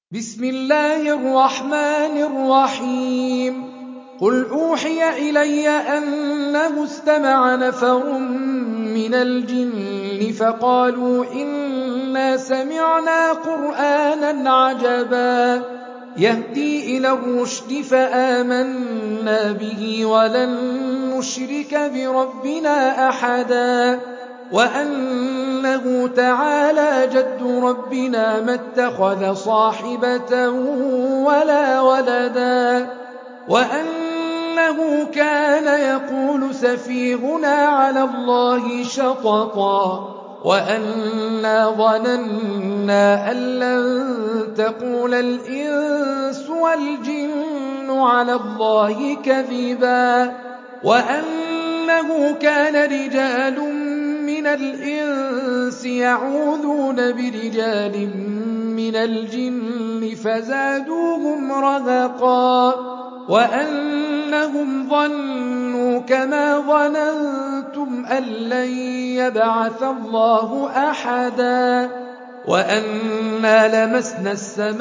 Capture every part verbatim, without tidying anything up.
بسم الله الرحمن الرحيم قل أوحي إلي أنه استمع نفر من الجن فقالوا إنا سمعنا قرآنا عجبا يهدي إلى الرشد فآمنا به ولن نشرك بربنا أحدا وأنه تعالى جد ربنا ما اتخذ صاحبة ولا ولدا وأنه كان يقول سفيهنا على الله شططا وأنا ظننا أن لن تقول الإنس والجن على الله كذبا وأنه كان رجال من الإنس يعوذون برجال من الجن فزادوهم رهقا وأنهم ظنوا كما ظننتم أن لن يبعث الله أحدا وأنا لمسنا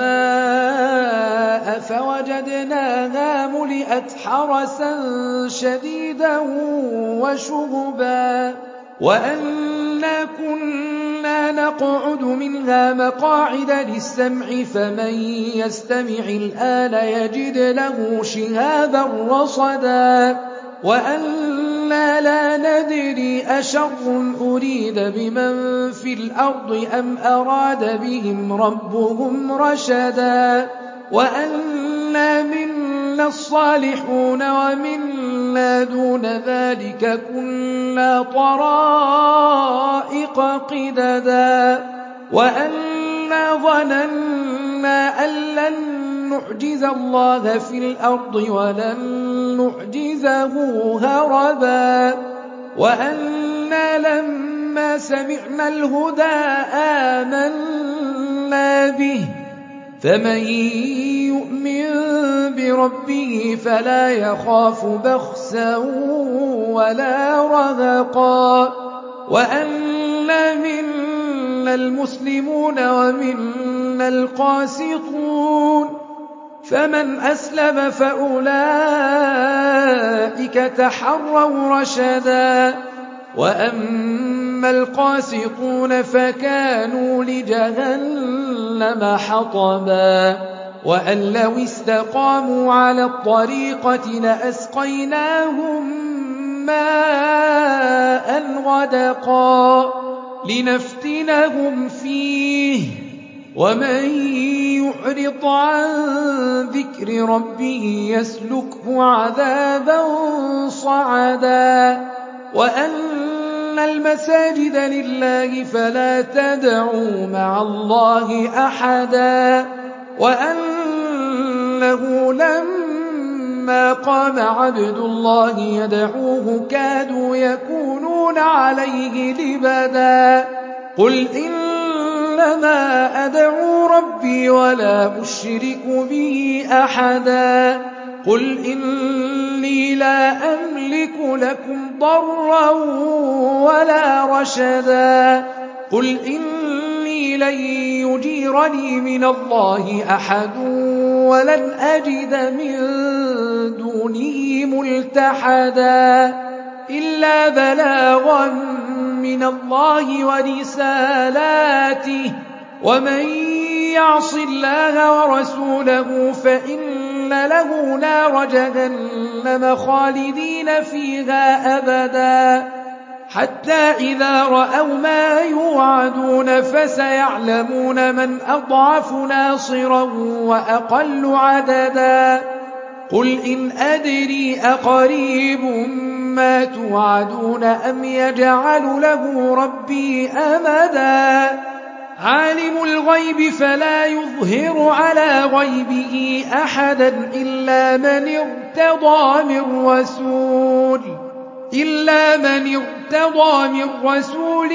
السماء فوجدناها ملئت حرسا شديدا وشهبا وأنا كنا نقعد منها مقاعد للسمع فمن يستمع الآن يجد له شهابا رصدا وأنا لا ندري أشر أريد بمن في الأرض أم أراد بهم ربهم رشدا وأنا منا الصالحون ومنا دون ذلك كنا طرائق قددا وأنا ظننا أن لن نعجز الله في الأرض ولن نعجزه هربا وأنا لما سمعنا الهدى آمنا به فمن يؤمن بربه فلا يخاف بخسا ولا رهقا وأنا منا المسلمون ومنا القاسطون فمن أسلم فأولئك تحروا رشدا وأما القاسطون فكانوا لجهنم حطبا وأن لو استقاموا على الطريقة لأسقيناهم ماء غدقا لنفتنهم فيه ومن يعرض عن ذكر ربه يسلكه عذابا صعدا وأن المساجد لله فلا تدعوا مع الله أحدا وأنه لما قام عبد الله يدعوه كادوا يكونون عليه لبدا قل إنما أدعو ربي ولا أشرك به أحدا قل إني لا أملك لكم ضرا ولا رشدا قل إني لن يجيرني من الله أحد ولن أجد من دونه ملتحدا إلا بلاغا من الله ورسالاته ومن يعص الله ورسوله فإن له نار جهنم خالدين فيها أبدا حتى إذا رأوا ما يوعدون فسيعلمون من أضعف ناصرا وأقل عددا قل إن أدري أقريب ما توعدون أم يجعل له ربي أمدا عالم الغيب فلا يظهر على غيبه أحدا إلا من ارتضى من رسول إلا من ارتضى من رسول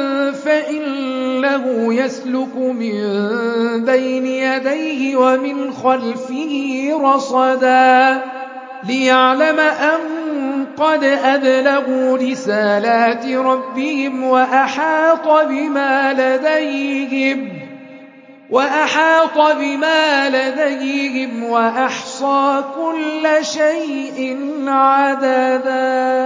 فإنه يسلك من بين يديه ومن خلفه رصدا ليعلم أن قد أبلغوا رسالات ربهم وأحاط بما لديهم وأحاط بما لديهم وأحصى كل شيء عددا